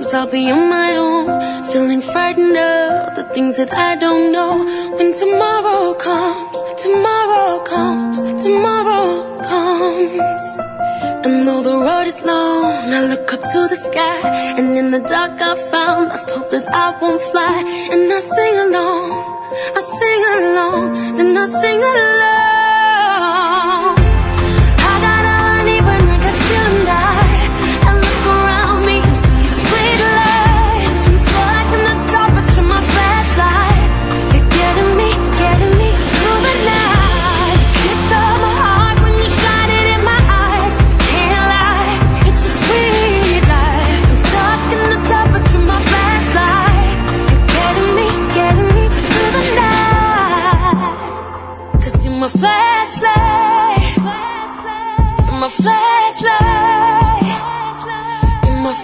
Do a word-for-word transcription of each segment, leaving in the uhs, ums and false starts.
'cause I'll be on my own, feeling frightened of the things that I don't know. When tomorrow comes, tomorrow comes, tomorrow comes. And though the road is long, I look up to the sky, and in the dark I found lost hope that I won't fly. And I sing along, I sing along, then I sing along. I got all I need when I got you and I. I look around me and see sweet life. I'm stuck in the dark, but you're my flashlight. You're getting me, getting me through the night. You stole my heart when you shine it in my eyes. Can't lie, it's a sweet life. I'm stuck in the dark, but you're my flashlight. You're getting me, getting me through the night. 'Cause you're my flashlight. You're my flashlight. You're my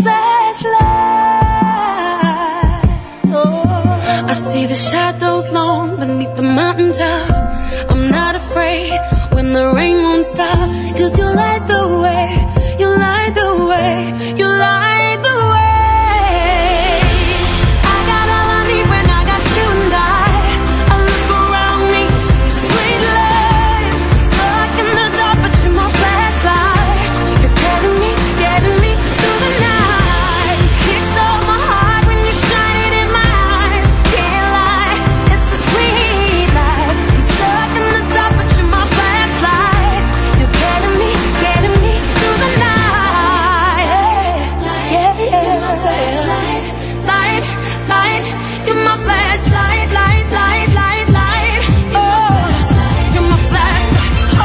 flashlight. Oh. I see the shadows long beneath the mountaintop. I'm not afraid when the rain won't stop. 'Cause you light the way. You light the way. You light the way. I got all I need when I got you and I. I look around me, see sweet life. I'm stuck in the dark, but you're my flashlight. You're getting me, getting me through the night. Kickstart my heart when you shine it in my eyes. Can't lie, it's a sweet life. I'm stuck in the dark, but you're my flashlight. You're getting me, getting me through the night. Yeah, yeah. You're my flashlight, light, light. You're my flashlight, light, light, light, light. Oh, you're my flashlight. Oh,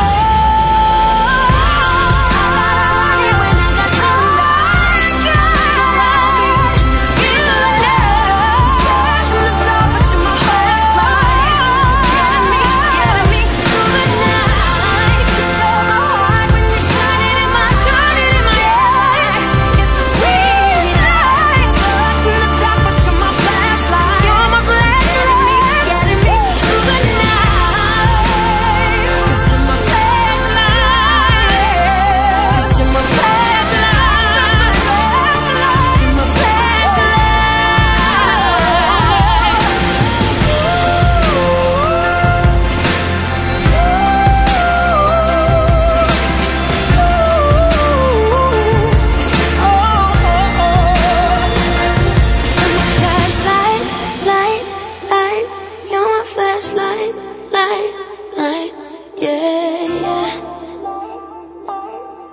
when I got you, I got you love. Stuck in the dark, but you're my flashlight. Getting me, getting me through the night. You stole my heart when you shine it in my, shine it in my eyes. It's a sweet life. Stuck in the dark, but you're my flashlight. You're my flashlight. Getting me through the night. 'Cause you're my flashlight. 'Cause you're my flashlight. You're my flashlight, light, light. You're my flashlight, light, light. Yeah, yeah.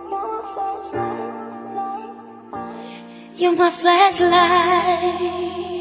You're my flashlight.